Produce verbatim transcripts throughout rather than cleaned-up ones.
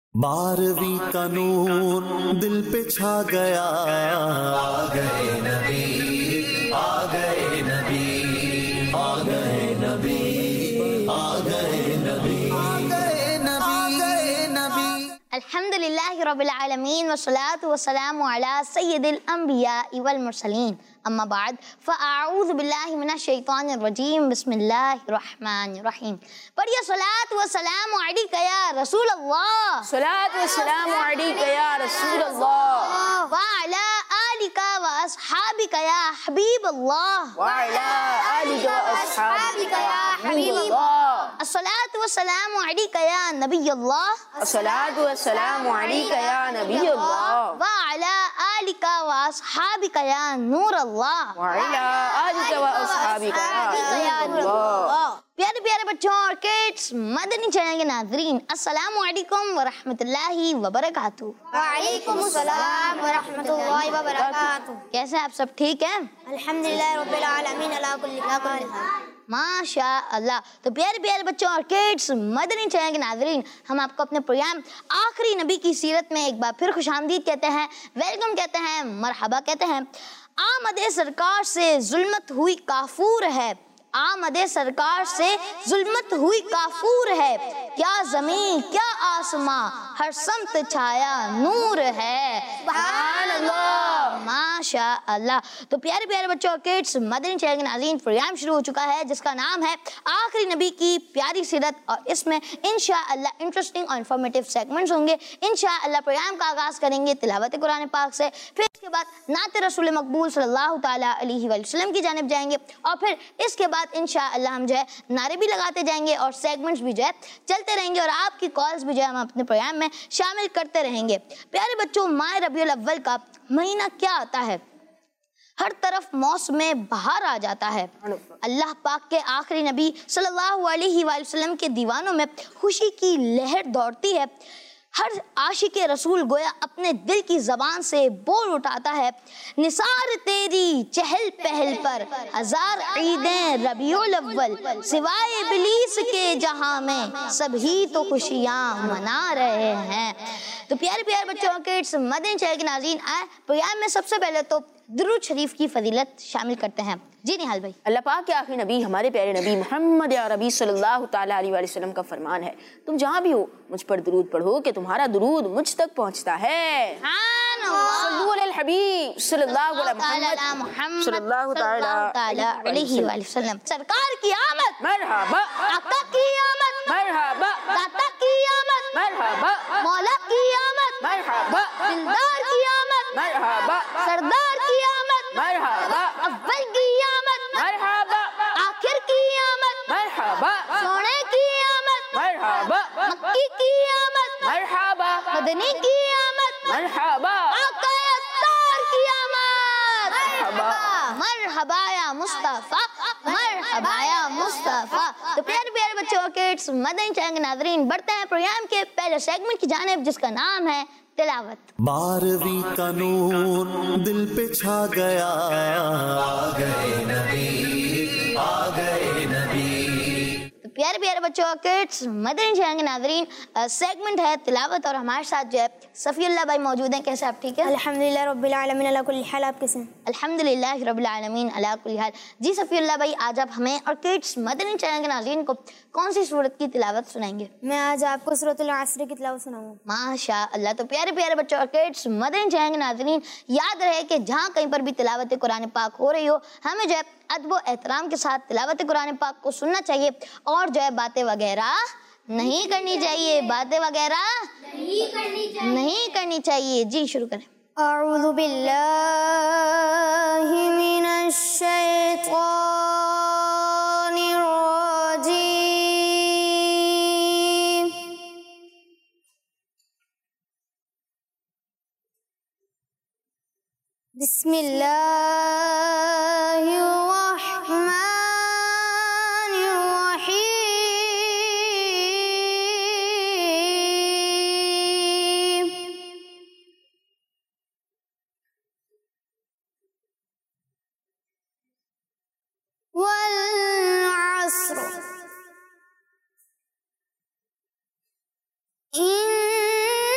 बारहवीं का नूर दिल पे छा गया, आ गए नबी, आ गए नबी, आ गए नबी, आ गए नबी, आ गए नबी, आ गए नबी। अल्हम्दुलिल्लाहि रब्बिल आलमीन वस्सलातु वस्सलामु अला सय्यिदिल अंबिया वल मुरसलीन अम्मा बाद फ़अऊज़ु बिल्लाहि मिनश शैतानिर रजीम बिस्मिल्लाहिर रहमानिर रहीम। पढ़िए सलात व सलाम अलैका या रसूल अल्लाह, सलात व सलाम अलैका या रसूल अल्लाह, व अला आलिका व अस्हाबिका या हबीब अल्लाह, व अला आलिका व अस्हाबिका या हबीब अल्लाह। अस्सलात व सलाम अलैका या नबी अल्लाह, अस्सलात व सलाम अलैका या नबी अल्लाह, व अला आलिका व अस्हाबिका या नूर अल्लाह, व अला आलिका व अस्हाबिका या नूर अल्लाह। प्यारे प्यारे बच्चों और किड्स, मदनी चैनल के नाज़रीन, अस्सलामु अलैकुम व रहमतुल्लाहि व बरकातुहू। वालेकुम अस्सलाम व रहमतुल्लाहि व बरकातुहू। कैसे आप सब ठीक हैं? अल्हम्दुलिल्लाह रब्बिल आलमीन अला कुल्ली हाल। माशा अल्लाह। तो प्यारे प्यारे बच्चों और किड्स, मदनी चैनल के नाज़रीन, हम आपको अपने प्रोग्राम आखिरी नबी की सीरत में एक बार फिर खुशामदीद कहते हैं, वेलकम कहते हैं, मरहबा कहते हैं। आमदे सरकार से जुल्मत हुई काफूर है, आमदे सरकार से जुल्मत हुई काफूर है, क्या जमीन क्या आसमां हर समत छाया नूर है। सुभान अल्लाह, माशा अल्लाह। तो प्यारे प्यारे बच्चों किड्स, मदनी चैनल के नाज़रीन, प्रोग्राम शुरू हो चुका है जिसका नाम है आखिरी नबी की प्यारी सीरत, और इसमें इंशाअल्लाह इंटरेस्टिंग और इंफॉर्मेटिव सेगमेंट्स होंगे। इंशाअल्लाह प्रोग्राम का आगाज़ करेंगे तिलावत कुरान पाक से, फिर इसके बाद नात रसूल मकबूल सल्लल्लाहु ताला अलैहि वसल्लम की जानिब जाएंगे, और फिर इसके बाद इंशाअल्लाह हम जो है नारे भी लगाते जाएंगे और सेगमेंट्स भी जो है चलते रहेंगे, और आपकी कॉल्स भी जो है हम अपने प्रोग्राम में शामिल करते रहेंगे। प्यारे बच्चों, माह रबीउल अव्वल का महीना क्या आता है? हर तरफ मौसम बहार आ जाता है। अल्लाह पाक के आखिरी नबी सल्लल्लाहु अलैहि वसल्लम के दीवानों में खुशी की लहर दौड़ती है। हर आशिक़े रसूल गोया अपने दिल की ज़बान से बोल उठाता है, निसार तेरी चहल पहल पर हजार ईदें रबीउल अव्वल, सिवाय इब्लीस के जहां में सभी तो खुशियां मना रहे हैं। तो प्यारे प्यारे बच्चों के मदनी चैनल के नाज़रीन, आए प्रोग्राम में सबसे पहले तो दुरूद शरीफ की फजीलत शामिल करते हैं। जी निहाल भाई। अल्लाह पाक के आखिरी नबी हमारे प्यारे नबी मोहम्मद या रबी सल्लल्लाहु ताला अलैहि वसल्लम का फरमान है, तुम जहाँ भी हो मुझ पर दुरूद पढ़ो कि तुम्हारा दुरूद मुझ तक पहुँचता है। सल्लल्लाहु अलैहि हबीब सल्लल्लाहु अलैहि वसल्लम। सरकार की आमद मरहबा, आका की आमद मरहबा, दाता की आमद मरहबा, मौला की आमद मरहबा, दिलदार की आमद मरहबा, सरदार की आमद मरहबा, अव्वल की आमद मरहबा, आखिर की आमद मरहबा, सोने की आमद मरहबा, मक्की की आमद मरहबा, मदनी की आमद मरहबा, आका अत्तार की आमद। मरहबा या मुस्तफा, मरहबा या मुस्तफा। तो प्यारे प्यारे बच्चों किड्स, मदनी चैनल के नाज़रीन, बढ़ते हैं प्रोग्राम के पहले सेगमेंट की जानिब जिसका नाम है तिलावत। बारहवीं का नूर दिल पे छा गया, आ गए नबी, आ गए नबी। तो प्यारे प्यारे बच्चों किड्स, मदनी चैनल के नाज़रीन, सेगमेंट है तिलावत, और हमारे साथ जो है सफ़ीउल्लाह भाई मौजूद हैं। कैसे आप? ठीक है अल्हम्दुलिल्लाह रब्बिल आलमीन अला कुल्ली हाल। आप कैसे हैं? अल्हम्दुलिल्लाह रब्बिल आलमीन अला कुल्ली हाल। जी सफ़ीउल्लाह भाई, आज आप हमें और किड्स मदनी चैनल के नाज़रीन को कौन सी सूरत की तिलावत सुनाएंगे? मैं आज आपको सूरतुल असर की तिलावत सुनाऊंगा। माशा अल्लाह। तो प्यारे प्यारे बच्चों और किड्स, मदनी चैनल के नाज़रीन, याद रहे कि जहाँ कहीं पर भी तिलावत कुरान पाक हो रही हो, हमें जो है अदब व एहतराम के साथ तिलावत कुरान पाक को सुनना चाहिए, और जो है बातें वगैरह नहीं करनी चाहिए, बातें वगैरह नहीं करनी चाहिए, नहीं करनी चाहिए। जी शुरू करें। अऊज़ु बिल्लाहि मिनश शैतानिर रजीम। बिस्मिल्लाहिर रहमानिर रहीम। वल अस्र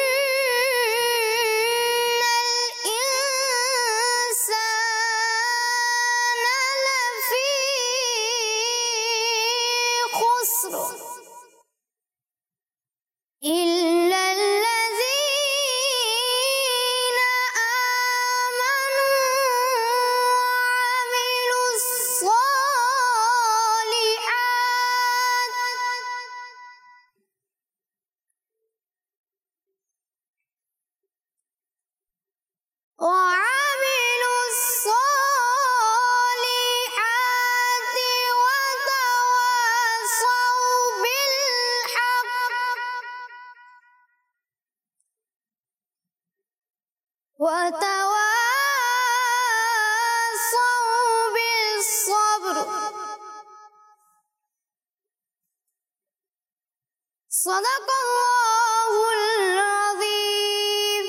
वतवासौ बिस्सब्र सदक़ल्लाहुल अज़ीम।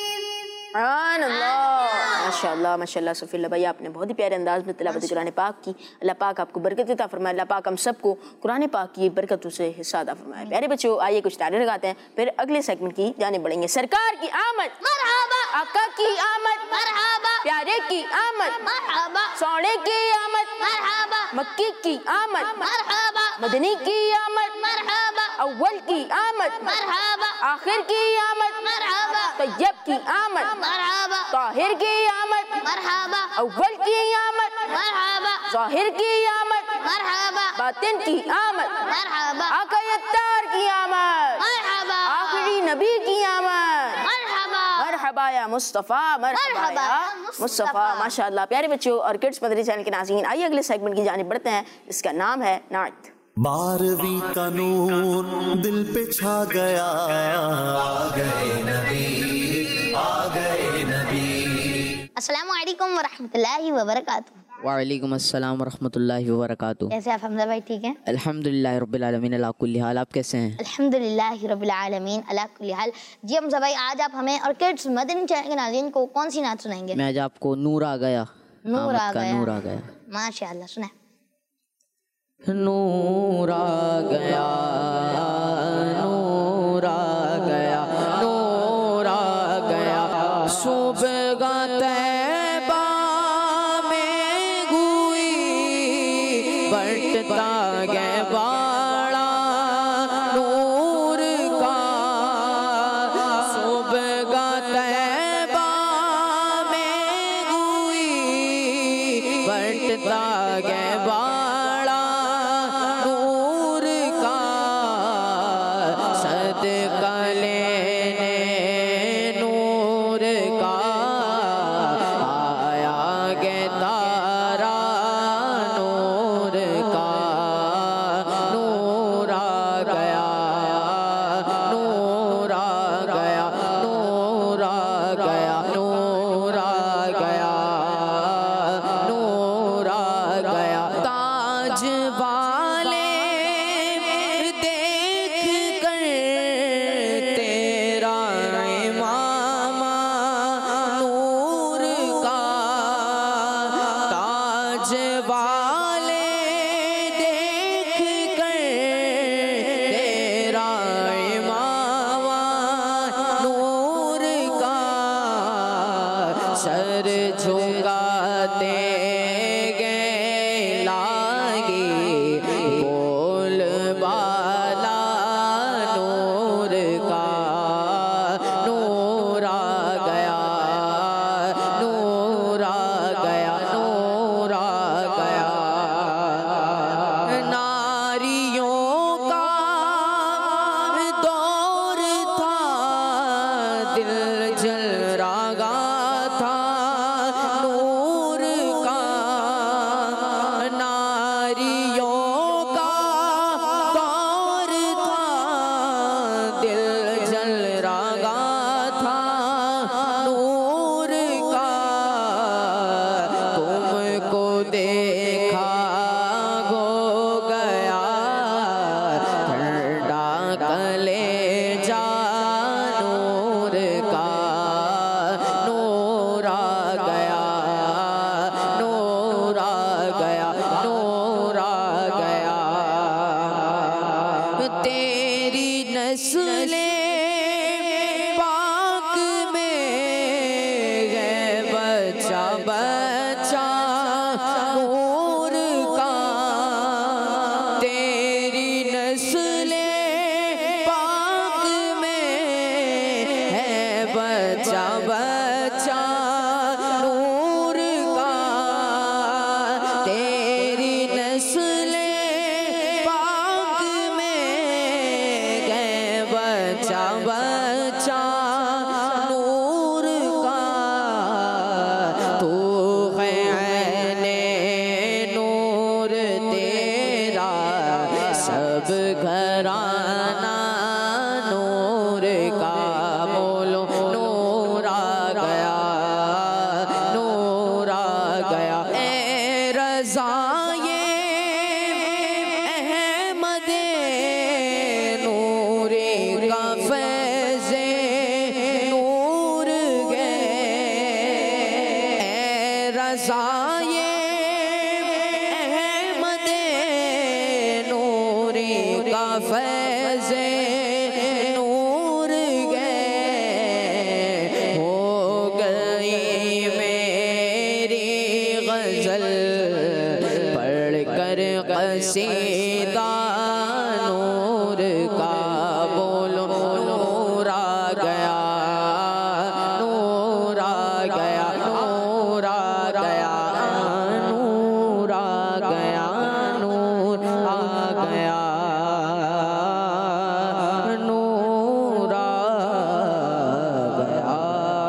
माशाअल्लाह माशाअल्लाह सुफील्ला भाई, आपने बहुत ही प्यारे अंदाज में तिलावत कुरान पाक की। अल्लाह पाक आपको बरकत अता फरमाए। अल्लाह पाक हम सबको कुरान पाक की बरकतों से हिस्सा अता फरमाए। प्यारे बच्चों, आइए कुछ तारे लगाते हैं, फिर अगले सेगमेंट की जाने बढ़ेंगे। सरकार की आमद मरहबा, आका की आमद मरहबा, प्यारे की आमद मरहबा, सोने की आमद मरहबा, मक्की की आमद मरहबा, मदनी की आमद मरहबा, अव्वल की आमद मरहबा, आखिर की आमद मरहबा, तैयब की आमद मरहबा, ताहिर की आमद मरहबा, अव्वल की आमद मरहबा, ज़ाहिर की आमद मरहबा, बातिन की आमद मरहबा, आका यत्तार की आमद मरहबा, आखिरी नबी की आमद मरहबा, मरहबा या मुस्तफ़ा, मरहबा या मुस्तफ़ा। माशाअल्लाह प्यारे बच्चों और किड्स मदरी चैनल के नाज़रीन, आइए अगले सेगमेंट की जानिब बढ़ते हैं। इसका नाम है नात। बारहवीं का नूर दिल पे छा गया, आ गए नबी, आ गए नबी। अस्सलामु अलैकुम वरहमतुल्लाहि वबरकातुहू। वालेकुम अस्सलाम वरहमतुल्लाहि वबरकातुहू। कैसे आप हमजा भाई, ठीक हैं? अल्हम्दुलिल्लाह रब्बिल आलमीन अला कुल्ली हाल। आप कैसे हैं? अल्हम्दुलिल्लाह रब्बिल आलमीन अला कुल्ली हाल। जी हमजा भाई, आज आप हमें और किड्स मदनी चैनल के नाज़रीन को कौन सी नात सुनाएंगे? मैं आज आपको नूर आ गया, नूर आ गया, नूर आ गया। माशाअल्लाह, सुनाए। नूर आ गया, नूर आ गया, नूर आ गया, सुबह तैबा में हुई बटता गए बाड़ा नूर का, सुबह तैबा में हुई बटता गए बाड़ा नूर का, सदका लेने नूर का आया गे तारा नूर का, नूर आ गया, नूर आ गया, नूर आ गया, नूर आ गया, नूर आ गया। ताज वाले देख कर तेरा इमामा नूर का, ताज वाले देख कर तेरा इमामा नूर का, सर झुकाते गए लागे बोल बाला नूर का, नूर आ गया, नूर आ गया, नूर आ गया। नारियों का दौर था, दिल जल रागा था नूर का, नारियों का दौर था, दिल जल रागा था नूर का, तुमको देखा हो गया ठंडा कलेजा नूर का, नूर आ गया, नूर आ गया, नूर आ गया। तेरी नस्ले पाक में है बच्चा बच्चा नूर का, तेरी नस्ले पाक में है बच्चा बच्चा नूर का, तेरी नस्ले पाक में गए बच्चा बच्चा नूर का, तू है ऐने नूर तेरा सब घराना नूर का, बोलो नूर आ फैज़ाए अहमद नूरी का फैज़े नूर गए हो गई मेरी गज़ल पढ़ कर क़सीदा नूर का बोलो नूर आ गया नूर आ गया नूर आ गया नूर आ गया नूर आ गया नूर आ गया।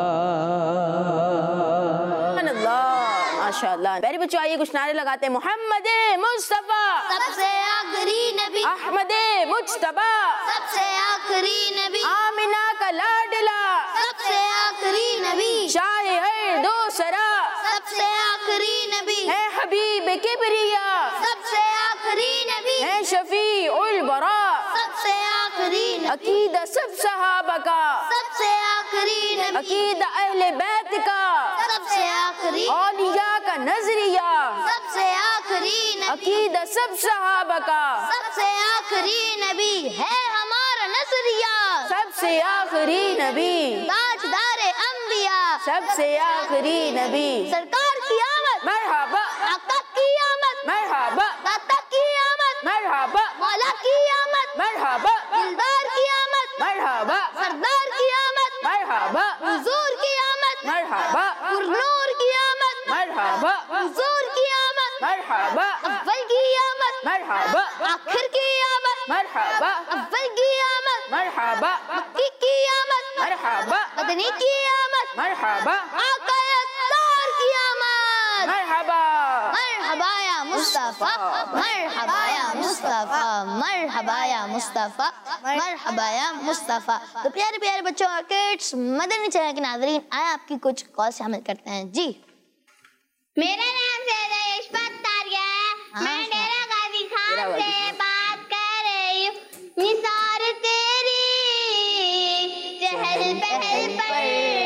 माशाअल्लाह। मेरे बच्चों आइए कुछ नारे लगाते हैं। मोहम्मद मुस्तफा सबसे आखिरी नबी, अहमद मुज्तबा सबसे आखिरी नबी, आमिना का लाडला सबसे आखिरी नबी, शाह है दो सरा सबसे आखिरी नबी, है हबीब किबरिया सबसे आखिरी नबी, है शफी उल बरा सबसे आखिरी नबी, अकीदा सब सहाबा का सबसे आखिरी नबी, अकीदा अहले बैत का सबसे आखिरी, औलिया का नजरिया सबसे आखिरी नबी, अकीदा सब सहाबा का सबसे आखिरी नबी है हमारा नजरिया, सबसे आखिरी नबी ताजदारे अंबिया, सबसे आखिरी नबी सरकार की आमद, मरहबा आका की आमद, मरहबा दाता की आमद, मरहबा मौला की आमद, मरहबा दिलदार की आमद, मरहबा सरदार की आमद, मरहबा हुजूर की आमद, मरहबा पुरनूर की आमद, मरहबा हुजूर की आमद, मरहबा अव्वल की आमद, मरहबा आखिर की आमद, मरहबा अव्वल की आमद, मरहबा मक्की की आमद, मरहबा मदनी की आमद, मरहबा आका अत्तार की आमद। मरहबा मरहबा या मुस्तफा, मरहबा या मुस्तफा, मरहबा या मुस्तफा, मरहबा या मुस्तफा। तो प्यारे प्यारे बच्चों और किड्स, मदनी चैनल के नाज़रीन, आए आपकी कुछ कॉल शामिल करते हैं जी। मेरा नाम सैयदा इशफाक तारिया है। मैं डेरा गाजी खान से बात कर रही हूँ। निसार तेरी चहल पहल पर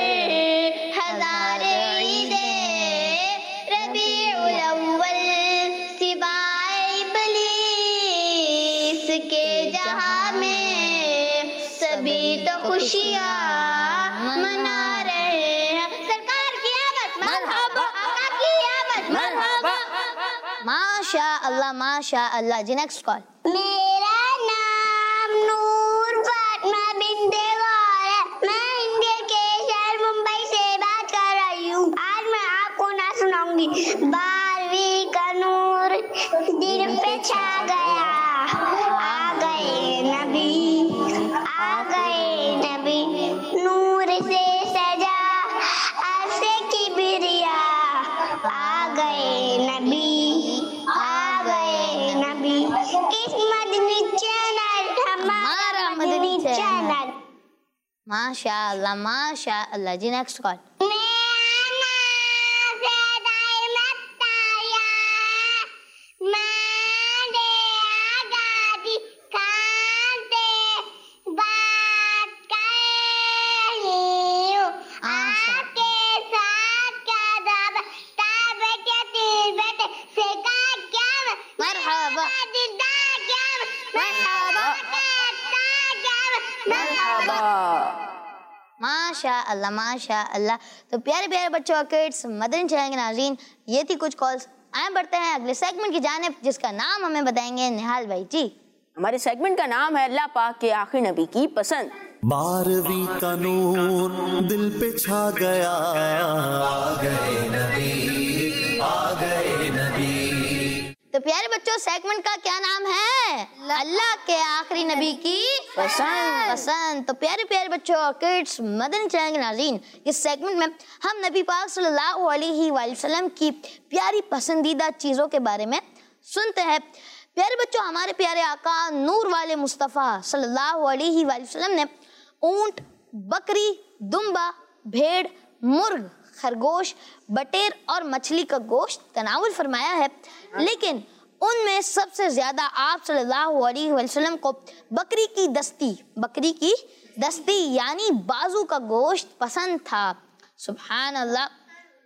हजारे ईदे रबीउल अव्वल सिवाए इब्लीस के जहां में सभी तो खुशियाँ मना रहे हैं। सरकार की आमद मरहबा, आका की आमद मरहबा। माशा अल्लाह माशा अल्लाह जी। Next call. मेरा नाम नूर फातिमा बिन्ते गौर है। मैं इंडिया के शहर मुंबई से बात कर रही हूँ। आज मैं आपको ना सुनाऊंगी। बारहवीं का नूर दिल पे छा गया, आ गए नबी, आ गए नबी, नूर से सजा आसे की बिरिया, आ गए नबी, आ गए नबी। इस मदनी चैनल हमारा मदनी चैनल। माशा अल्लाह माशा अल्लाह जी। Next call. माशा अल्लाह माशा अल्लाह। तो प्यारे प्यारे बच्चों और किड्स, मदनी चैनल के नाज़रीन, ये थी कुछ कॉल्स। आए बढ़ते हैं अगले सेगमेंट की जानिब, जिसका नाम हमें बताएंगे निहाल भाई जी। हमारे सेगमेंट का नाम है अल्लाह पाक के आखिरी नबी की पसंद। बारहवीं का नूर दिल पे छा गया, आ गए नबी, आ गए नबी। तो प्यारे बच्चों, सेगमेंट का क्या नाम है? अल्लाह के आखिरी नबी की पसंद। पसंद। तो प्यारे प्यारे बच्चों और किड्स, मदनी चैनल के नाज़रीन, इस सेगमेंट में हम नबी पाक सल्लल्लाहु अलैहि वसल्लम की प्यारी पसंदीदा चीज़ों के बारे में सुनते हैं। प्यारे बच्चों, हमारे प्यारे आका नूर वाले मुस्तफ़ा सल्लल्लाहु अलैहि वसल्लम ने ऊंट, बकरी, दुम्बा, भेड़, मुर्ग, खरगोश, बटेर और मछली का गोश्त तनावुल फरमाया है, लेकिन उनमें सबसे ज्यादा आप सल्लल्लाहु अलैहि वसल्लम को बकरी की दस्ती बकरी की दस्ती यानी बाजू का गोश्त पसंद था। सुभान अल्लाह।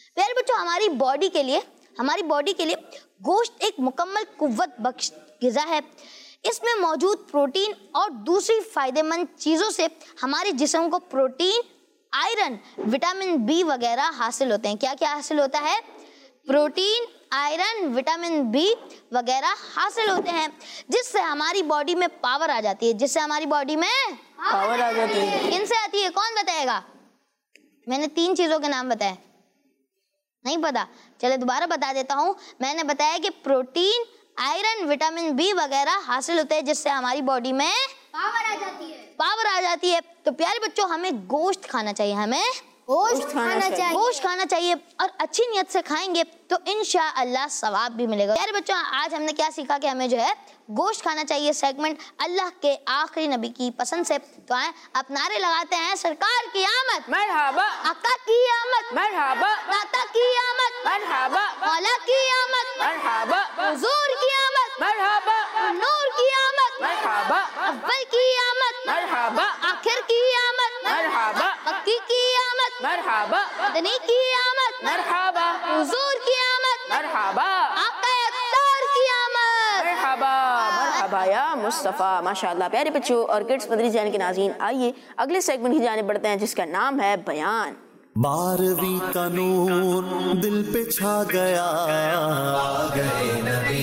प्यारे बच्चों, हमारी बॉडी के लिए हमारी बॉडी के लिए गोश्त एक मुकम्मल कुव्वत बख्श ग़िज़ा है। इसमें मौजूद प्रोटीन और दूसरी फायदेमंद चीज़ों से हमारे जिस्म को प्रोटीन, आयरन, विटामिन बी वगैरह हासिल होते हैं। क्या क्या हासिल होता है? प्रोटीन, आयरन, विटामिन बी वगैरह हासिल होते हैं, जिससे हमारी बॉडी में पावर आ जाती है। जिससे हमारी बॉडी में पावर आ जाती है। किनसे आती है? कौन बताएगा? मैंने तीन चीज़ों के नाम बताए, नहीं पता? चले दोबारा बता देता हूँ। मैंने बताया कि प्रोटीन, आयरन, विटामिन बी वगैरह हासिल होते हैं, जिससे हमारी बॉडी में पावर आ जाती है। पावर आ जाती है। तो प्यारे बच्चों, हमें गोश्त खाना चाहिए, हमें गोश्त खाना चाहिए। गोश्त खाना चाहिए और अच्छी नियत से खाएंगे तो इंशाअल्लाह सवाब भी मिलेगा। प्यारे बच्चों, आज हमने क्या सीखा कि हमें जो है गोश्त खाना चाहिए। सेगमेंट अल्लाह के आखिरी नबी की पसंद से। तो आए अब नारे लगाते हैं, सरकार की आमद, मरहबा, आका की आमद, मरहबा, दाता की आमद, मरहबा, मौला की आमद, मरहबा, हुजूर की आमद, मरहबा, नूर की आमद, मरहबा, अव्वल की आमद, मरहबा, आखिर की आमद, मरहबा, मक्की की आमद, मरहबा, मदनी की आमद, मरहबा, हुजूर की आमद, मरहबा, आका अत्तार की आमद। मरहबा, मरहबा या मुस्तफ़ा। माशाअल्लाह। प्यारे बच्चों और किड्स मदरी चैनल के नाज़रीन, आइए अगले सेगमेंट की जाने बढ़ते हैं, जिसका नाम है बयान। बारहवीं का नूर दिल पे छा गया, आ गए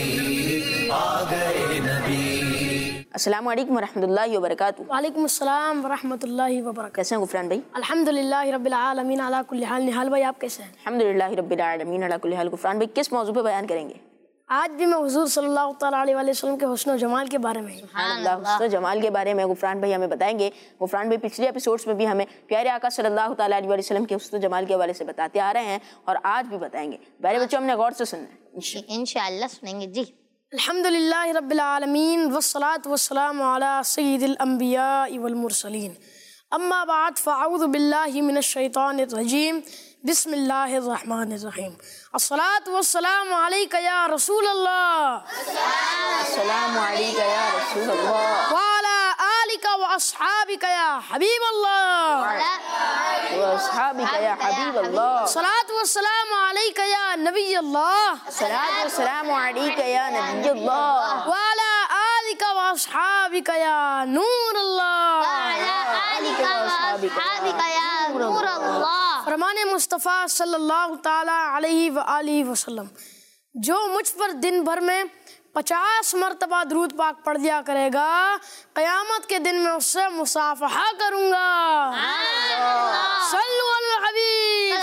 नबी, आ गए नबी। अस्सलामु अलैकुम वरहमतुल्लाहि वबरकातुहू। वालेकुम अस्सलाम वरहमतुल्लाहि वबरकातुहू। कैसे हैं गुफरान भाई? अल्हम्दुलिल्लाहि रब्बिल आलमीन अला कुल्ली हाल। निहाल भाई, आप कैसे हैं? अल्हम्दुलिल्लाहि रब्बिल आलमीन अला कुल्ली हाल। गुफरान भाई, किस मौजू पे बयान करेंगे? आज भी मैं हुजूर सल्लल्लाहु तआला अलैहि वसल्लम के हुस्न और जमाल के बारे में अल्लाह हुस्न जमाल के बारे में गुफरान भाई हमें बताएंगे। गुफरान भाई पिछले एपिसोड्स में भी हमें प्यारे आका सल्लल्लाहु तआला अलैहि वसल्लम के हुस्न जमाल के हवाले से बताते आ रहे हैं और आज भी बताएंगे। प्यारे बच्चों, हमने गौर से सुनना है, इंशाअल्लाह सुनेंगे जी। अल्हम्दुलिल्लाहि रब्बिल आलमीन वस्सलातु वस्सलामु अला सय्यिदिल अंबिया वल मुरसलीन। अम्मा बाद फ़अऊज़ु बिल्लाहि मिनश शैतानिर रजीम। बिस्मिल्लाहिर रहमानिर रहीम। अस्सलातु वस्सलामु अलैका या रसूलल्लाह, अस्सलामु अलैका या रसूलल्लाह, व अला आलिका व अस्हाबिका या हबीबल्लाह, व अस्हाबिका या हबीबल्लाह, सलातु वस्सलामु अलैका या नबियल्लाह, सलातु वस्सलामु अलैका या नबियल्लाह, व अला आलिका व अस्हाबिका या नूरल्लाह। फरमाने मुस्तफ़ा सल्लल्लाहु ताला अलैहि व आलिहि वसल्लम, जो मुझ पर दिन भर में पचास मरतबा दुरूद पाक पढ़ दिया करेगा, क़यामत के दिन में उससे मुसाफहा करूंगा। सल्लु अला हबीब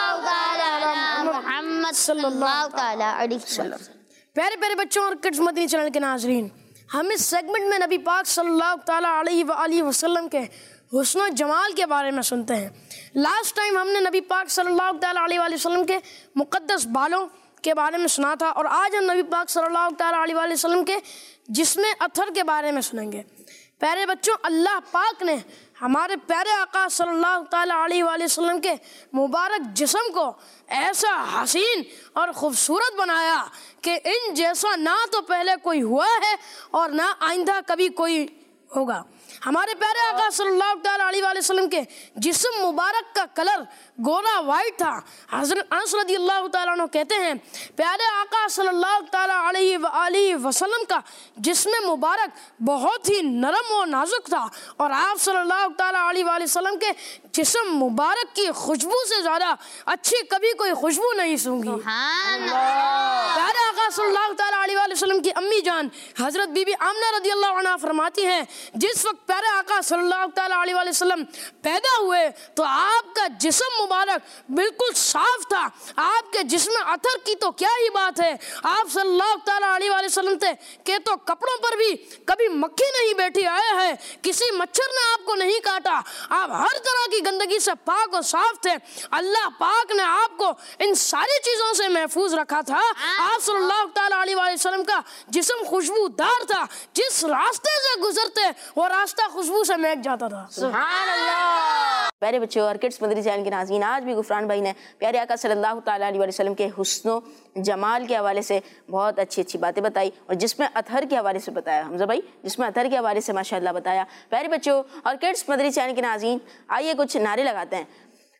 मोहम्मद सल्लल्लाहु ताला अलैहि वसल्लम। प्यारे प्यारे बच्चों और किड्स मदनी चैनल के नाजरीन, हम इस सेगमेंट में नबी पाक सल्लल्लाहु ताला अलैहि व आलिहि वसल्लम के हुस्न जमाल के बारे में सुनते हैं। लास्ट टाइम हमने नबी पाक सल्लल्लाहु ताला अलैहि वसल्लम के मुक़द्दस बालों के बारे में सुना था और आज हम नबी पाक सल्लल्लाहु ताला अलैहि वसल्लम के जिस्म अथर के बारे में सुनेंगे। प्यारे बच्चों, अल्लाह पाक ने हमारे प्यारे आका सल्लल्लाहु ताला अलैहि वसल्लम के मुबारक जिस्म को ऐसा हसीन और ख़ूबसूरत बनाया कि इन जैसा ना तो पहले कोई हुआ है और ना आइंदा कभी कोई होगा। हमारे प्यारे आका सल्लल्लाहु ताला अलैहि वसल्लम के जिस्म मुबारक का कलर गोरा वाइट था। हज़रत अनस रज़ियल्लाहु ताला अन्हु कहते हैं, प्यारे आका सल्लल्लाहु ताला अलैहि वसल्लम का जिस्म मुबारक बहुत ही नरम और नाजुक था और आप सल्लल्लाहु ताला अलैहि वसल्लम के जिस्म मुबारक की खुशबू से ज़्यादा अच्छी कभी कोई खुशबू नहीं सूंघी। प्यारे आका सल्लल्लाहु ताला अलैहि वसल्लम की अम्मी जान हज़रत बीबी आमना रज़ियल्लाहु अन्हा फरमाती हैं, जिस वक्त प्यारे आका सल्लल्लाहु ताला अलैहि वसल्लम पैदा हुए तो आपका जिस्म मुबारक बिल्कुल साफ था। आपके जिस्म अथर की तो क्या ही बात है। आप सल्लल्लाहु ताला अलैहि वसल्लम थे के तो कपड़ों पर भी कभी मक्खी नहीं बैठी आए हैं, किसी मच्छर ने आपको नहीं काटा। आप हर तरह की गंदगी से पाक और साफ थे। अल्लाह पाक ने आपको इन सारी चीजों से महफूज रखा था। आप सल्लल्लाहु ताला अलैहि वसल्लम का जिस्म खुशबूदार था, जिस रास्ते से गुजरते वो रास्ता खुशबू से महक जाता था। सुभान अल्लाह। प्यारे बच्चों और किड्स मदरी चैनल के नाज़रीन, आज भी गुफरान भाई ने प्यारे आका सल्लल्लाहु ताला अलैहि वसल्लम के हुस्न जमाल के हवाले से बहुत अच्छी अच्छी बातें बताई और जिसमें अथर के हवाले से बताया। हमजा भाई, जिसमें अथर के हवाले से माशाअल्लाह बताया। प्यारे बच्चों और किड्स मदरी चैनल के नाज़रीन, आइए कुछ नारे लगाते हैं।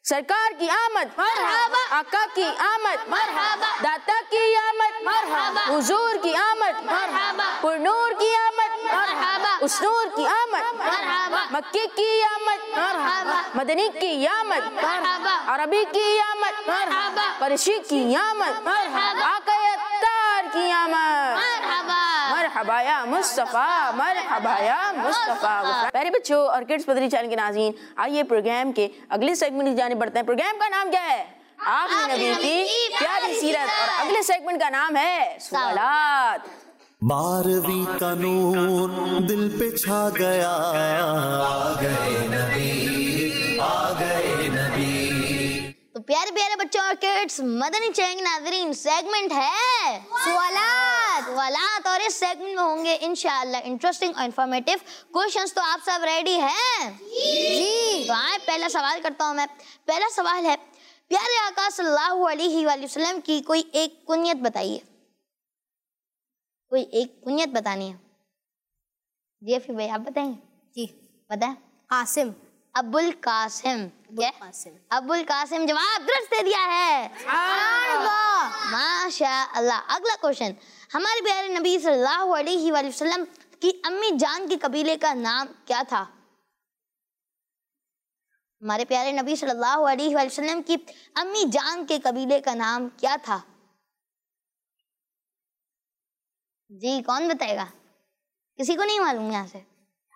सरकार की आमद मरहबा, आका की आमद मरहबा, दाता की आमद मरहबा, हुजूर की आमद मरहबा, पुरनूर की आमद मरहबा, उस नूर की आमद मरहबा, मक्की की आमद मरहबा, मदनी की आमद मरहबा, अरबी की आमद मरहबा, परशी की आमद मरहबा, आका अत्तार की आमद मरहबा। मरहबा या मुस्तफा, मरहबा या मुस्तफा। प्यारे बच्चों और किड्स मदनी चैनल के नाज़रीन, आइए प्रोग्राम के अगले सेगमेंट की जाने बढ़ते हैं। प्रोग्राम का नाम क्या है? आखिरी नबी की प्यारी सीरत। और अगले सेगमेंट का नाम है सवालात। बारहवीं का नूर दिल पे छा गया, आ गए नबी, आ गए नबी। तो प्यारे प्यारे बच्चों और किड्स मदनी चैनल के नाज़रीन, सेगमेंट है सवालात। सवालात और इस सेगमेंट में होंगे इंशाअल्लाह इंटरेस्टिंग और इंफॉर्मेटिव क्वेश्चंस। तो आप सब रेडी हैं? जी। तो आए पहला सवाल करता हूँ मैं। पहला सवाल है, प्यारे आका सल्लल्लाहु अलैहि वसल्लम की कोई एक कुनियत बताइए। कोई एक कुनियत बतानी है। जी फिर भाई आप बताएंगे? जी बताएं। कासिम। अबुल कासिम। क्या? अबुल कासिम जवाब दुरुस्त दे दिया है। माशाअल्लाह। अगला क्वेश्चन, हमारे प्यारे नबी सल्लल्लाहु अलैहि वसल्लम की अम्मी जान के कबीले का नाम क्या था? हमारे प्यारे नबी सल्लल्लाहु अलैहि वसल्लम की अम्मी जान के कबीले का नाम क्या था? जी कौन बताएगा? किसी को नहीं मालूम यहाँ से?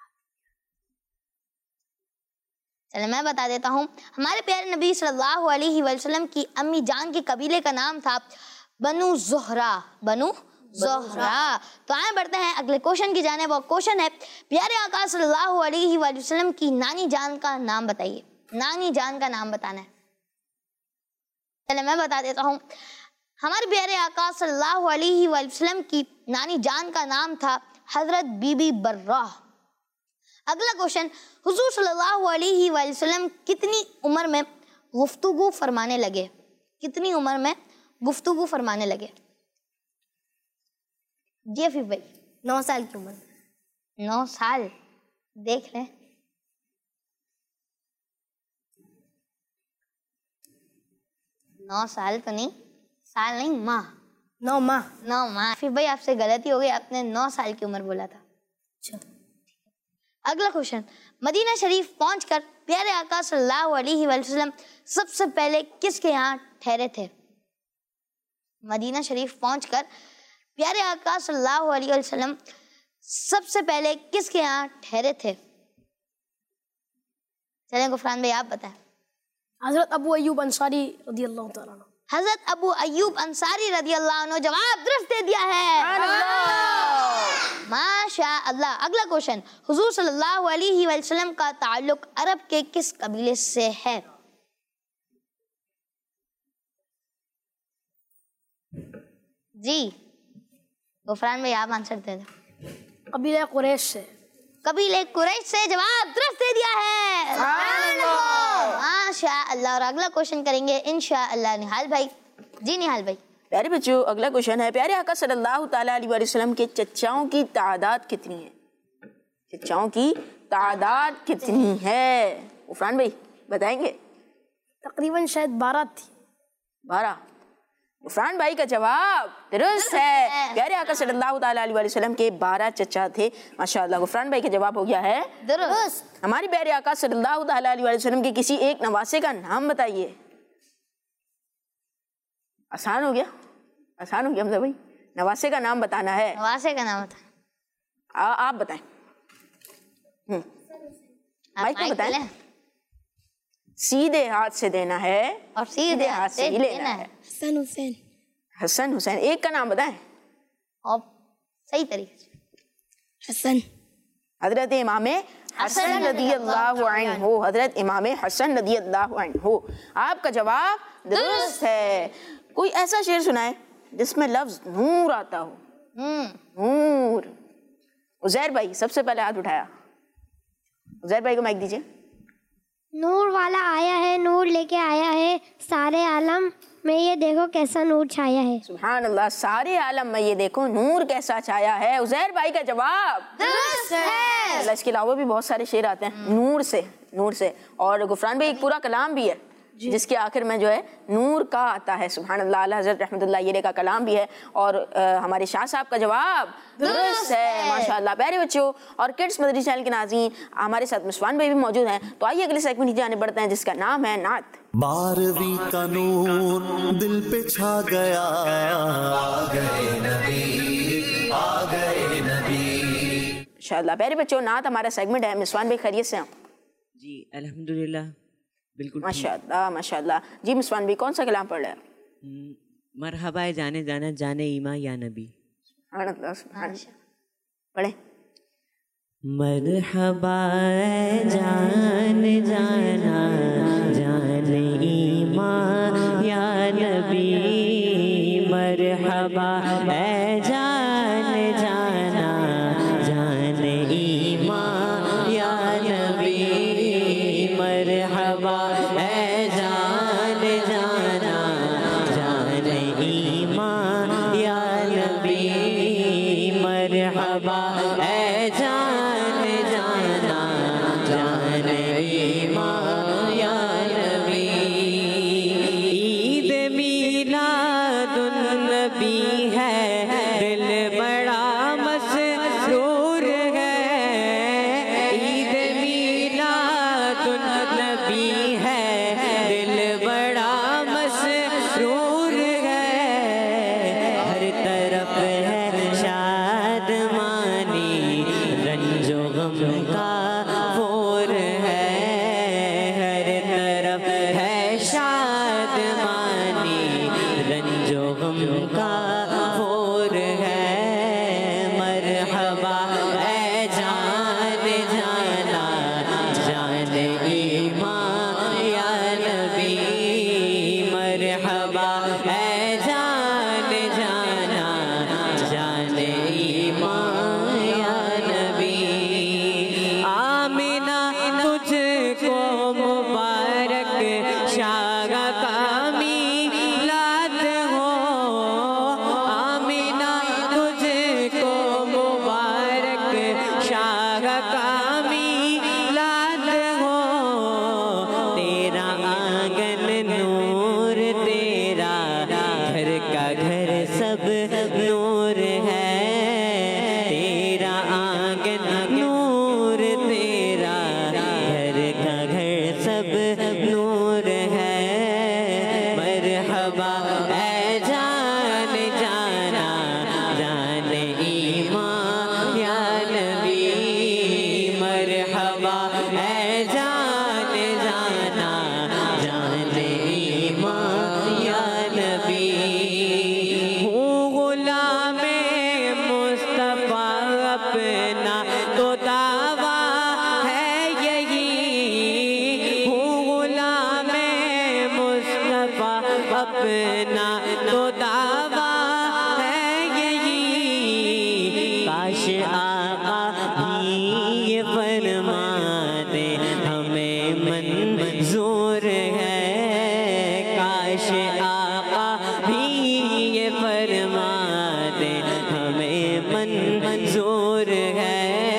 चलो मैं बता देता हूँ। हमारे प्यारे नबी सल्लल्लाहु अलैहि वसल्लम की अम्मी जान के कबीले का नाम था बनु ज़ोहरा। बनु ज़ोहरा। तो आए बढ़ते हैं अगले क्वेश्चन की जाने। वो क्वेश्चन है, प्यारे आका सल्लल्लाहु अलैहि वसल्लम की नानी जान का नाम बताइए। नानी जान का नाम बताना है। चलो मैं बता देता हूँ। हमारे प्यारे आका सल्लल्लाहु अलैहि वसल्लम की नानी जान का नाम था हजरत बीबी बर्रा। अगला क्वेश्चन, हुजूर सल्लल्लाहु अलैहि वसल्लम कितनी उम्र में गुफ्तगू फरमाने लगे? कितनी उम्र में गुफ्तगू फरमाने लगे? जी अफीफ भाई। नौ साल की उम्र। नौ साल। देख लें। नौ साल तो नहीं, साल नहीं माह। नौ माह। नौ माह। फिर भाई आपसे गलती हो गई, आपने नौ साल की उम्र बोला था। अच्छा। अगला क्वेश्चन, मदीना शरीफ पहुंचकर प्यारे आका सल्लल्लाहु अलैहि वसल्लम सबसे पहले किसके यहाँ ठहरे थे? मदीना शरीफ पहुंचकर प्यारे आका सल्लल्लाहु अलैहि वसल्लम सबसे पहले किसके यहाँ ठहरे थे? चलें गुफरान भाई आप बताएं। हजरत अबू अय्यूब अंसारी रदियल्लाहु ताला अन्हु। हजरत अबू अय्यूब अंसारी रदियल्लाहु अन्हु जवाब दुरुस्त दे दिया है। माशाअल्लाह। अगला क्वेश्चन, हुजूर सल्लल्लाहु अलैहि वसल्लम का ताल्लुक अरब के किस कबीले से है? जी गुफरान भाई आप आंसर दे दो। कबीले कुरैश से। कबीले कुरैश से जवाब दुरुस्त दे दिया है। माशाअल्लाह। और अगला क्वेश्चन करेंगे इंशाअल्लाह निहाल भाई। जी निहाल भाई। प्यारे बच्चों अगला क्वेश्चन है, प्यारे आका सल्लल्लाहु ताला अलैहि वसल्लम के चचाओं की तादाद कितनी है? चचाओं की तादाद कितनी है? उफरान भाई बताएंगे। तकरीबन शायद बारह थी। बारह। उफरान भाई का जवाब दुरुस्त है। प्यारे आका सल्लल्लाहु ताला अलैहि वसल्लम के बारह चचा थे। माशाअल्लाह। उफरान भाई का जवाब हो गया है दुरुस्त। हमारे प्यारे आका सल्लल्लाहु ताला अलैहि वसल्लम के किसी एक नवासे का नाम बताइए। आसान हो गया, आसान हो गया हमजा भाई। नवासे का नाम बताना है। नवासे का नाम था। आ, आप बताएं। हम्म माइक में बताएं। सीधे हाथ से देना है और सीधे हाथ से ही लेना है। हसन हुसैन। हसन हुसैन। एक का नाम बताएं और सही तरीके से। हसन। हजरत इमाम हसन रदियल्लाहु अन्हु। हजरत इमाम हसन रदियल्लाहु अन्हु। आपका जवाब दुरुस्त है। कोई ऐसा शेर सुनाए जिसमें लफ्ज नूर आता हो। हम्म नूर। उजैर भाई सबसे पहले हाथ उठाया। उजैर भाई को माइक दीजिए। नूर वाला आया है, नूर लेके आया है, सारे आलम में ये देखो कैसा नूर छाया है। सुभान अल्लाह। सारे आलम में ये देखो नूर कैसा छाया है। उजैर भाई का जवाब दुरुस्त है। इसके अलावा भी बहुत सारे शेर आते हैं नूर से, नूर से। और गुफरान भाई एक पूरा कलाम भी है जिसके आखिर में जो है नूर का आता है। सुभान अल्लाह, आला हज़रत रहमतुल्लाह अलैह का कलाम भी है और आ, हमारे शाह साहब का जवाब दुरुस्त है माशाअल्लाह। प्यारे बच्चों और किड्स मदनी चैनल के नाज़रीन, हमारे साथ मुस्वान भाई भी मौजूद हैं। तो आइए अगले सेगमेंट की जाने बढ़ते हैं जिसका नाम है नात। बारहवीं का नूर दिल पे छा गया, आ गए नबी, आ गए नबी। इंशाअल्लाह प्यारे बच्चों, नात हमारा सेगमेंट है। मुस्वान भाई खैरियत से हैं? जी अल्हम्दुलिल्लाह, बिल्कुल माशाअल्लाह माशाअल्लाह। जी मुस्वान भाई कौन सा कलाम पढ़ रहे हैं? मरहबा जाने जाना जाने ईमा या नबी। पढ़े। मरहबा जान जाना जाने ईमा या नबी, मरहबा ए जान जाना जाने ईमा या नबी, मरहबा ए जान जाना जाने ईमा या नबी, मरहबा ए जान जाना जाने ईमा या नबी। ईद मीलादुन नबी है, दिल बड़ा मसरूर है। ईद मीलादुन नबी है, दिल बड़ा मसरूर है। हर तरफ है शादमानी, रंजो गम का फोर है। हर तरफ है शादमानी, रंजो गम का फोर है। मरहबा ए जान जाना जाने ईमा या नबी, मरहबा ए जान जाना जाने ईमा या नबी। आमिना तुझको मुबारक शाह का मीलाद हो, आमिना तुझको मुबारक शाह का मीलाद हो। तेरा आंगन नूर, तेरा घर का घर सब नूर है। तेरा आंगन नूर, तेरा घर का घर सब नूर है। मरहबा ए जान जाना जाने ईमा या नबी, मरहबा ए जान जाना जाने ईमा या नबी। हूँ गुलामे मुस्तफा अपना तो दावा है यही, हूँ गुलामे मुस्तफा अपना तो दावा है यही। काश आका भी ये फरमा दे हमें मंजूर है। काश आका भी ये फरमा दे हमें मंजूर है।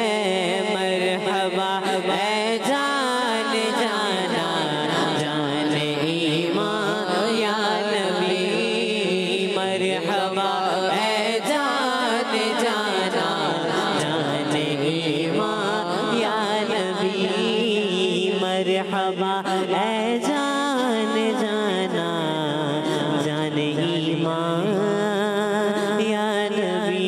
मरहबा ए जान जाना जाने ईमा या नबी, मरहबा ए जान जाना जाने ईमा या नबी, मरहबा ए जान जाना जाने ईमा या नबी।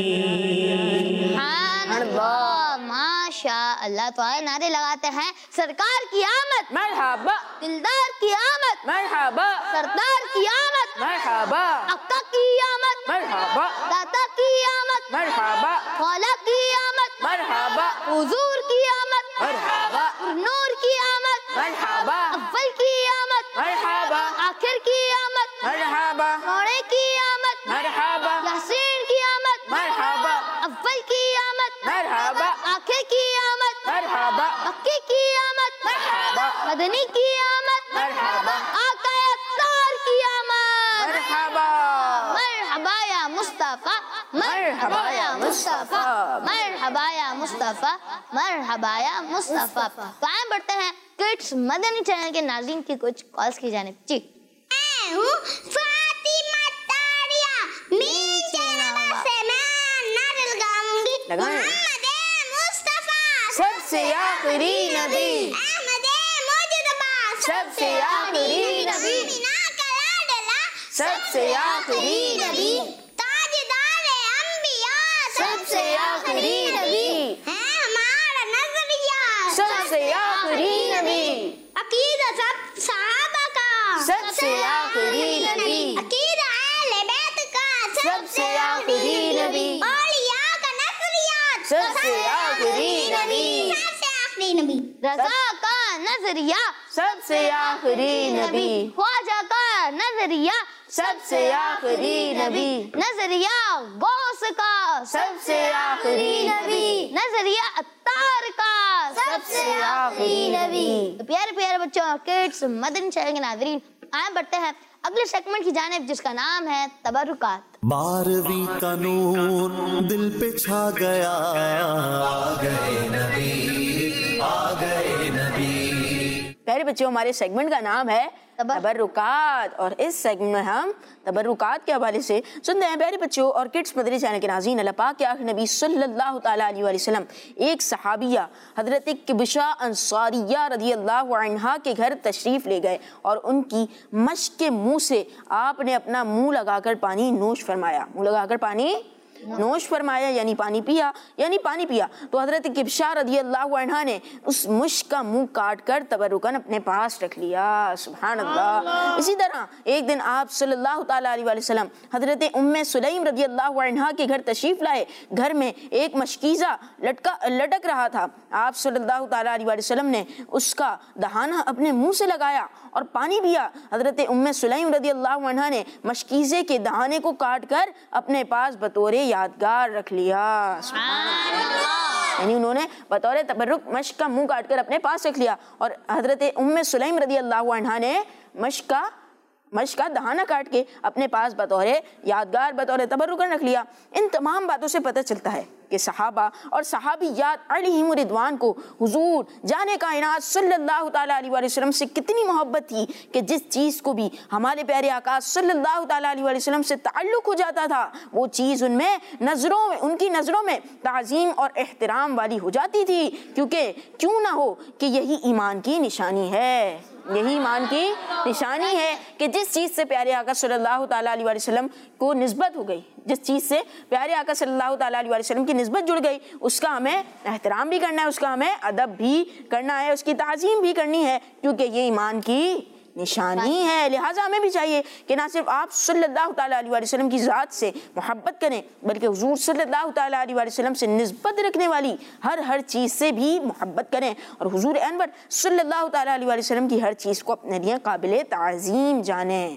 माशा अल्लाह। तो आए नारे लगाते हैं, सरकार की आमद, मरहबा, दिलदार की आमद, मरहबा, सरदार की आमद, मरहबा, अक्का की आमद, मरहबा, दाता की आमद, मरहबा, मौला की आमद, मरहबा, हुजूर की आमद, मरहबा, नूर की आमद, मरहबा, अव्वल की आमद, मरहबा, आखिर की आमद, मरहबा, सोने की आमद, मरहबा, यासीन की आमद, मरहबा, अव्वल की आमद, मरहबा, आखिर की आमद, मरहबा, मक्की की आमद, मरहबा, मदनी की आमद, मरहबा, आका अत्तार की आमद। मरहबा, मरहबा या मुस्तफा, मरहबा या मुस्तफा, मरहबा या मुस्तफा, मरहबा या मुस्तफा। तो आए बढ़ते हैं किड्स मदनी चैनल के नाज़रीन की कुछ कॉल्स की जानिब। जी मैं हूँ फातिमा तारिया, मीन चैनल से मैं नारियल गाऊंगी। मोहम्मद मुस्तफा सबसे आखिरी नबी, अहमद मुजतबा सबसे आखिरी नबी, मीना का लाडला सबसे आखिरी नबी, ताजदार अंबिया सबसे आखिरी नबी, है हमारा नजरिया सबसे आखिरी नबी, अकीदा सब सहाबा का सबसे आखिरी नबी, अकीदा अहले बैत का सबसे आखिरी नबी, औलिया का नजरिया सबसे आखिरी नबी, सबसे आखिरी नबी, रज़ा का नजरिया सबसे आखिरी नबी, ख्वाजा का नजरिया सबसे आखिरी नबी, नजरिया गौस का सबसे आखिरी नबी, नजरिया अत्तार का सबसे आखिरी नबी। तो प्यारे प्यारे बच्चों और किड्स मदनी चैनल के नाज़रीन, आए बढ़ते हैं अगले सेगमेंट की जानिब जिसका नाम है तबरुकात। बारहवीं का नूर दिल पे छा गया, आ गए नबी, आ गए नबी। प्यारे बच्चों, हमारे सेगमेंट का नाम है तबरुकात और इस सेगमेंट में हम तबरुकात के हवाले से सुनते हैं। प्यारे बच्चों और किड्स मदनी चैनल के नाज़रीन, अल्लाह पाक के आखिरी नबी सल्लल्लाहु ताला अलैहि वसल्लम एक सहाबिया हज़रत किबशा अंसारिया रज़ी अल्लाहु अन्हा के घर तशरीफ़ ले गए और उनकी मश्क के मुँह से आपने अपना मुँह लगाकर पानी नोश फरमाया। मुँह लगाकर पानी नोश फरमाया यानी पानी पिया यानी पानी पिया तो हज़रत किबशा रज़ी अल्लाहु अन्हा ने उस मुश्क का मुंह काट कर तबरुकन अपने पास रख लिया। सुभान अल्लाह। इसी तरह एक दिन आप सल्लल्लाहु ताला अलैहि वसल्लम हज़रत उम्मे सुलैम रज़ी अल्लाहु अन्हा के घर तशरीफ़ लाए। घर में एक मशकीज़ा लटका लटक रहा था। आप सल्लल्लाहु ताला अलैहि वसल्लम ने उसका दहाना अपने मुँह से लगाया और पानी पिया। हज़रत उम्मे सुलैम रज़ी अल्लाहु अन्हा ने मशकीज़े के दहाने को काट कर अपने पास बतौरे यादगार रख लिया। यानी उन्होंने बतौर तबरुक मश्क का मुंह काट कर अपने पास रख लिया और हज़रत उम्मे सुलैम रज़ी अल्लाहु अन्हा ने मश्क का मश्क का दहाना काट के अपने पास बतौर यादगार बतौर तबरुक रख लिया। इन तमाम बातों से पता चलता है कि सहाबा और सहाबियात अलैहिम रिदवान को हुजूर जाने कायनात सल्लल्लाहु ताला अलैहि वसल्लम से कितनी मोहब्बत थी कि जिस चीज़ को भी हमारे प्यारे आका सल्लल्लाहु ताला अलैहि वसल्लम से ताल्लुक़ हो जाता था वो चीज़ उनमें नज़रों में उनकी नज़रों में ताज़ीम और एहतराम वाली हो जाती थी। क्योंकि क्यों ना हो कि यही ईमान की निशानी है, यही ईमान की निशानी है कि जिस चीज़ से प्यारे आका सल्लल्लाहु ताला अलैहि वसल्लम को निस्बत हो गई, जिस चीज़ से प्यारे आका सल्लल्लाहु ताला अलैहि वसल्लम की निस्बत जुड़ गई उसका हमें एहतराम भी करना है, उसका हमें अदब भी करना है, उसकी ताज़ीम भी करनी है क्योंकि ये ईमान की निशानी है। लिहाजा हमें भी चाहिए कि ना सिर्फ आप सल्लल्लाहु ताला अलैहि वसल्लम की ज़ात से मोहब्बत करें बल्कि हुजूर सल्लल्लाहु ताला अलैहि वसल्लम से निस्बत रखने वाली हर हर चीज़ से भी मोहब्बत करें और हुजूर अनवर सल्लल्लाहु ताला अलैहि वसल्लम की हर चीज़ को अपने लिए काबिल ताज़ीम जानें।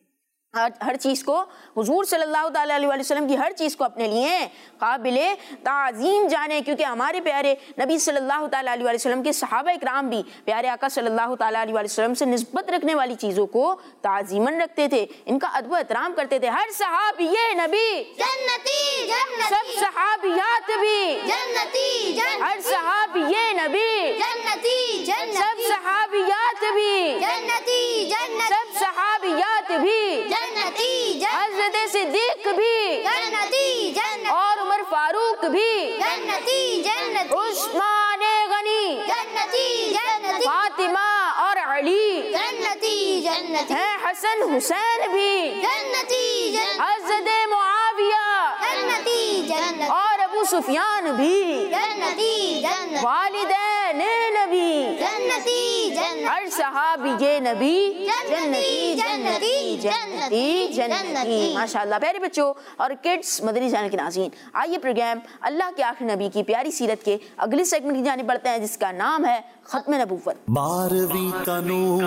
हर हर चीज़ को हुजूर सल्लल्लाहु ताला अलैहि वसल्लम की हर चीज़ को अपने लिए काबिले ताज़ीम जाने क्योंकि हमारे प्यारे नबी सल्लल्लाहु ताला अलैहि वसल्लम के सहाबा इकराम भी प्यारे आका सल्लल्लाहु ताला अलैहि वसल्लम से निस्बत रखने वाली चीज़ों को ताज़ीमन रखते थे, इनका अदब एहतराम करते थे। हर सहाबी नबी जन्नती जन्नती, सब सहाबियात भी जन्नती जन्नती, हर सहाबी नबी जन्नती जन्नती, सब सहाबियात भी जन्नती जन्नती, सब सहाबियात भी जन्नती हज़रत सिद्दीक भी जन्नती जन्नती, और उमर फारूक भी जन्नती जन्नती, उस्मान गनी जन्नती जन्नती, फातिमा और अली जन्नती जन्नती, है हसन हुसैन भी जन्नती जन्नती, हज़रत मुआविया जन्नती जन्नती, और अबू सुफियान भी जन्नती जन्नती, वालिदैन नबी जन्नती जन्नती, हर सहाबी नबी जन्नती जन्नती जन्नती जन्नती। माशाअल्लाह। प्यारे बच्चों और किड्स मदनी चैनल के नाज़रीन, आइए प्रोग्राम अल्लाह के आखिरी नबी की प्यारी सीरत के अगले सेगमेंट की जानिब बढ़ते हैं जिसका नाम है खत्म नबूवत। बारहवीं का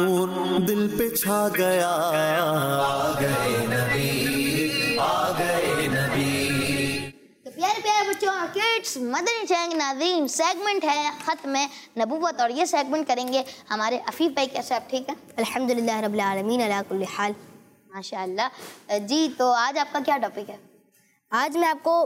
नूर दिल पे छा गया, आ गए नबी, आ गए नबी। तो प्यारे प्यारे बच्चों और किड्स मदनी चैनल के नाज़रीन, सेगमेंट है खत्म नबूवत और ये सेगमेंट करेंगे हमारे अफीफ भाई। कैसे आप ठीक हैं? अल्हम्दुलिल्लाह रब्बिल आलमीन अला कुल्ली हाल। माशाअल्लाह जी। तो आज आपका क्या टॉपिक है? आज मैं आपको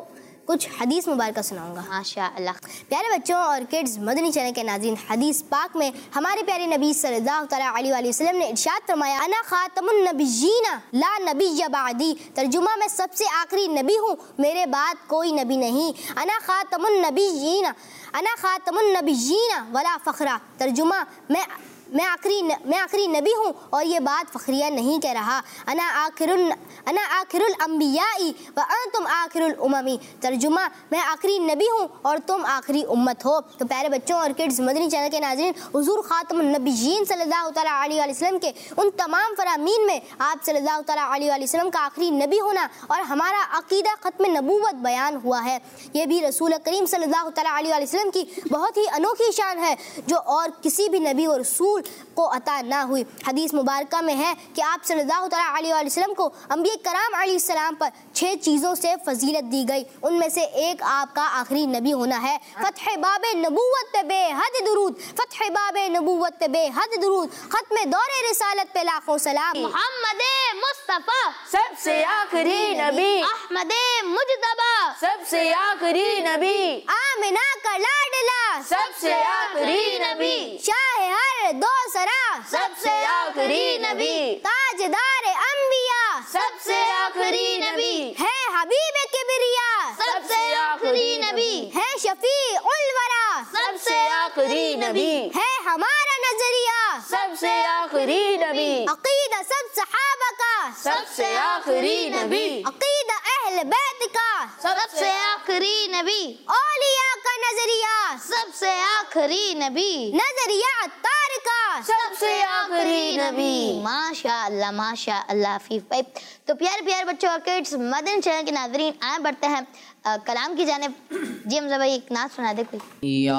कुछ हदीस मुबारक सुनाऊंगा। माशाअल्लाह। प्यारे बच्चों और किड्स, मदनी चैनल के नाज़रीन, हदीस पाक में हमारे प्यारे नबी सल्लल्लाहु तआला अलैहि वसल्लम ने इरशाद फरमाया, अना खातमुन नबिय्यीना ला नबिय्य बादी। तर्जुमा, मैं सबसे आखिरी नबी हूँ, मेरे बाद कोई नबी नहीं। अना खातमुन नबिय्यीना अना खातमुन नबिय्यीना वला फ़ख्रा। तर्जुमा, मैं मैं आखिरी मैं आखिरी नबी हूँ और ये बात फ़ख्रिया नहीं कह रहा। अना आखिरुल अना आखिरुल अंबियाई व अंतुम आखिरुल उममी। तर्जुमा, मैं आखिरी नबी हूँ और तुम आखिरी उम्मत हो। तो प्यारे बच्चों और किड्स, मदनी चैनल के नाज़रीन, हुज़ूर ख़ातमुन नबिय्यीन सल्लल्लाहु तआला अलैहि वसल्लम के उन तमाम फ़रामीन में आप सल्लल्लाहु तआला अलैहि वसल्लम का आखिरी नबी होना और हमारा अक़ीदा ख़त्म नबूवत बयान हुआ है। ये भी रसूल करीम सल्लल्लाहु तआला अलैहि वसल्लम की बहुत ही अनोखी शान है जो और किसी भी नबी और रसूल को अता ना हुई। हदीस मुबारका में है कि आप सल्लल्लाहु तआला अलैहि वसल्लम को अंबिया कराम अलैहिस्सलाम पर छह चीज़ों से फजीलत दी गई। उनमें से एक आपका आखिरी नबी होना है। फतह बाबे नबूवत पे बेहद दुरूद, फतह बाबे नबूवत पे बेहद दुरूद, खत्म दौरे रिसालत पे लाखों सलाम। मोहम्मद मुस्तफा सबसे आखिरी नबी, अहमद मुजतबा सबसे आखिरी नबी, आमिना का लाडला, सबसे आखिरी नबी, शाह हर दो सरा, सबसे आखिरी नबी, ताजदार अंबिया, सबसे आखिरी नबी, है हबीब किबरिया, सबसे आखिरी नबी, है शफी उल वरा, सबसे आखिरी नबी, है हमारा नजरिया, सबसे आखिरी नबी, अकीदा सब सहाबा का, सबसे आखिरी नबी, अकीदा अहल बैत का, सबसे आखिरी नबी, औलिया का नजरिया, सबसे आखिरी नबी, नजरिया अत्तार का, सबसे आखिरी नबी। माशाअल्लाह माशाअल्लाह हफीफ भाई। तो प्यारे प्यारे बच्चों और किड्स, मदनी चैनल के नाज़रीन, आए बढ़ते हैं अ, कलाम की जानिब। जी हमजा भाई एक नात सुना दे कोई। या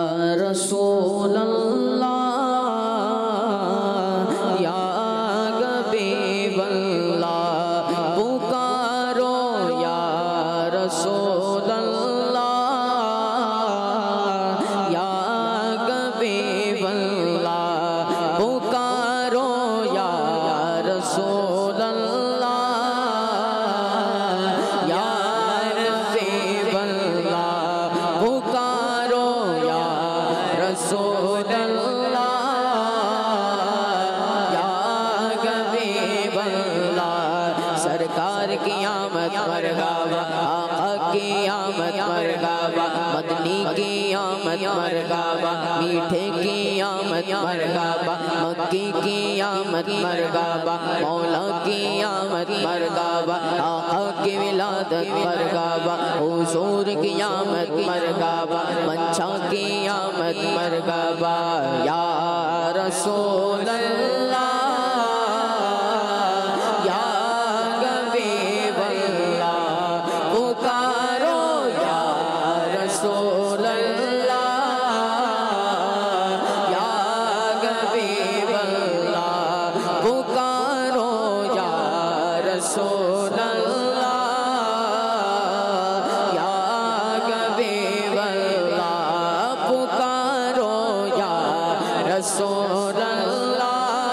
रसूल अल्लाह या हबीब अल्लाह, पुकारो या रसूल अल्लाह या हबीब अल्लाह, पुकारो या रसूल अल्लाह या हबीब अल्लाह, पुकारो या रसूल अल्लाह या हबीब अल्लाह। सरकार की आमद मरहबा, आका की आमद मरहबा, मदनी की आमद मरहबा, मीठे की आमद मरहबा, मक्की की आमद मरहबा, मौला की आमद मरहबा, आका की विलादत मरहबा, हुजूर की आमद मरहबा, मंशा की आमद मरहबा। या रसूल अल्लाह या हबीब अल्लाह, पुकारो या रसूल अल्लाह या हबीब अल्लाह, पुकारो या रसूल अल्लाह या हबीब अल्लाह, पुकारो या रसूल अल्लाह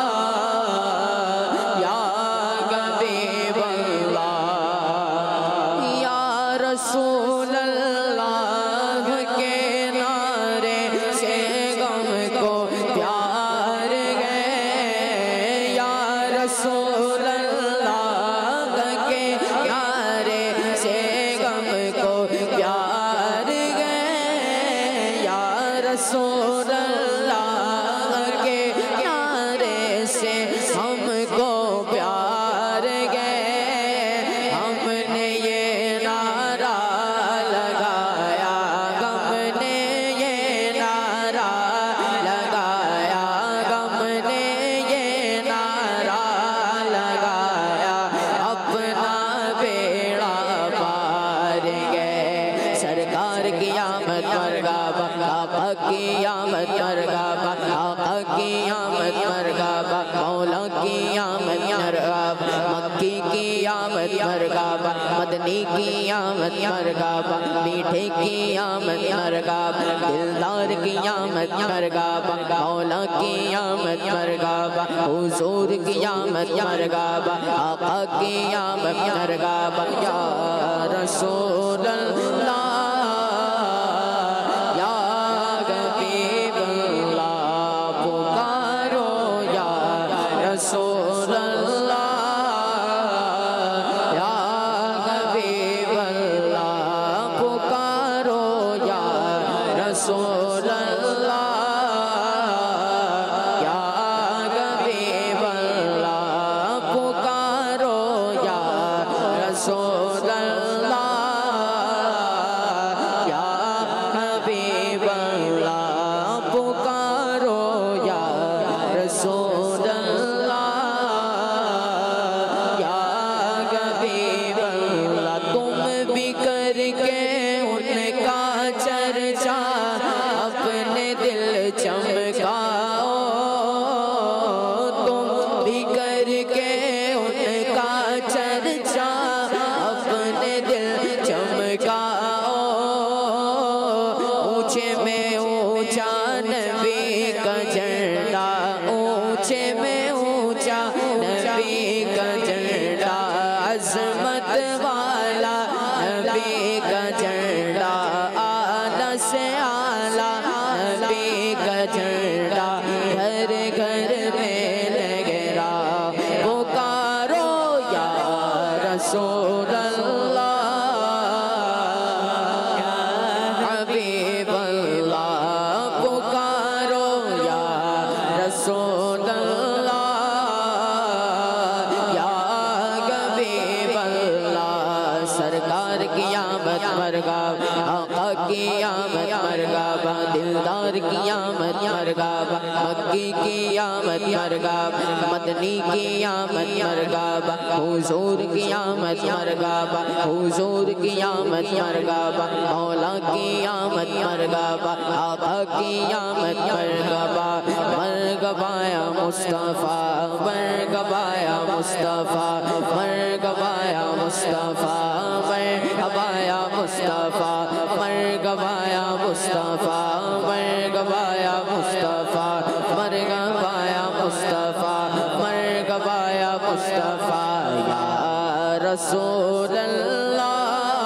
या हबीब अल्लाह। या रसूल अल्लाह के नारे से गम को प्यार गए, या रसूल अल्लाह के नारे से गम को प्यार गए, या रसूल अल्लाह के नारे से हमको प्यार गए। हमने ये नारा लगाया, हमने ये नारा लगाया, हमने ये नारा लगाया, अपना बेड़ा पार गए। सरकार की आमद मरहबा, आका की आमद मरहबा, आका की आमद मरहबा, मौला की आमद मरहबा, मक्की की आमद मरहबा, मदनी मदनी की आमद मरहबा, मीठे की आमद मरहबा, दिलदार की आमद मरहबा, मौला की आमद मरहबा, हुजूर की आमद मरहबा, आका की आमद मरहबा। या रसूल अल्लाह या हबीब अल्लाह पुकारो या रसूल अल्लाह या हबीब अल्लाह पुकारो या रसूल अल्लाह या हबीब अल्लाह पुकारो या रसूल अल्लाह या हबीब अल्लाह पुकारो या रसूल अल्लाह या हबीब अल्लाह। तुम भी करके उनका चर्चा अपने दिल चमकाओ, तुम भी करके उनका चर्चा अपने दिल चमकाओ। ऊंचे में ऊंचा नबी का झंडा, ऊंचे में ऊंचा नबी का झंडा, अजमत वाला नबी का झंडा, आला से आला नबी का झंडा, घर घर में लहरा पुकारो या रसूल अल्लाह या हबीब अल्लाह पुकारो या रसूल अल्लाह या हबीब अल्लाह। सरकार की आमद मरहबा, आका की आमद मरहबा, दिलदार की आमद मरहबा, मक्की की आमद मरहबा, मदनी की आमद मरहबा, हुजूर की आमद मरहबा, हुजूर की आमद मरहबा, मौला की आमद मरहबा, आका की आमद मरहबा। मरहबा या मुस्तफ़ा, मरहबा या मुस्तफ़ा, मरहबा या मुस्तफ़ा, मरहबा या मुस्तफ़ा, मरहबा या मुस्तफ़ा, मरहबा या मुस्तफ़ा, मरहबा या मुस्तफ़ा, मरहबा या मुस्तफ़ा। या रसूल अल्लाह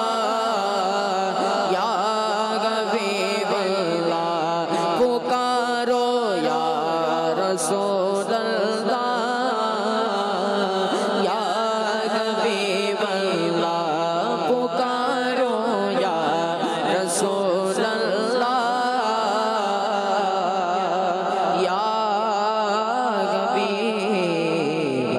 या हबीब अल्लाह पुकारो या रसूल अल्लाह या हबीब अल्लाह पुकारो या रसूल अल्लाह या हबीब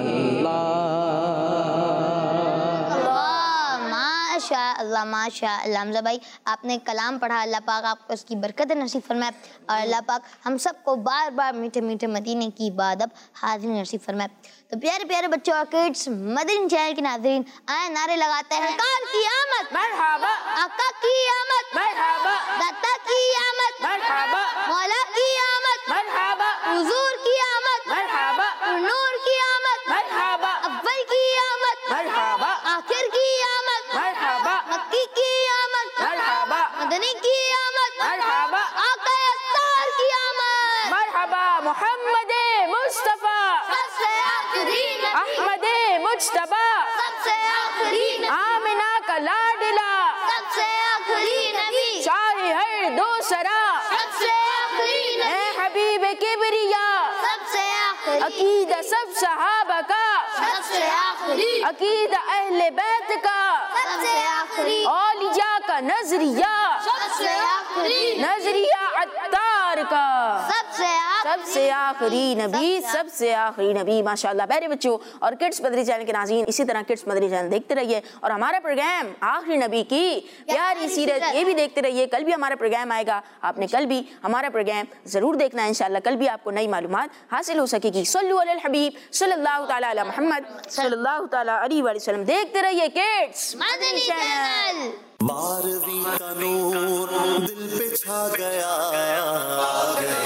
वाह, माशा अल्लाह माशा अल्लाह। हमजा भाई आपने कलाम पढ़ा, अल्लाह पाक आपको उसकी बरकत नसीब फरमाए और अल्लाह पाक हम सबको बार बार मीठे मीठे मदीने की इबादत हाजिरी नसीब फरमाए। तो प्यारे प्यारे बच्चों और किड्स, मदनी चैनल के नाज़रीन आए नारे लगाते हैं, काल की आमद मरहबा, आका की आमद मरहबा, दाता की आमद मरहबा, मौला की आमद मरहबा, हुजूर की आमद मरहबा, नूर की आमद मरहबा, अव्वल की आमद मरहबा, आखिर की आमद मरहबा, मक्की की आमद मरहबा, मदनी की आमद मरहबा, आका अत्तार की आमद मरहबा, मोहम्मद मुस्तफा, सबसे आखिरी नबी अहमद मुज्तबा, सबसे आखिरी नबी आमिना का लाडला, सबसे आखिरी नबी शाही हर दूसरा, सबसे आखिरी ए नबी हबीब किबरिया, सबसे आखिरी अकीदा सब सहाबा का, सबसे आखिरी अकीदा अहले बैत का, सबसे आखिरी औलिया का नजरिया, सबसे आखिरी नजरिया अत्तार का, सबसे सबसे आखिरी नबी, सबसे आखिरी नबी। माशाल्लाह प्यारे बच्चों और किड्स मदनी चैनल के नाज़रीन, इसी तरह किड्स मदनी चैनल देखते रहिए और हमारा प्रोग्राम आखिरी नबी की प्यारी सीरत ये भी देखते रहिए। कल भी हमारा प्रोग्राम आएगा, आपने कल भी हमारा प्रोग्राम जरूर देखना है इंशाल्लाह। कल भी आपको नई मालूमात हासिल हो सकेगी। सल्लु अलल हबीब सल्लल्लाहु तआला अला मुहम्मद सल्लल्लाहु तआला अलैहि वसल्लम। देखते रहिए किड्स मदनी चैनल। बारहवीं का नूर दिल पे छा गया, आ गए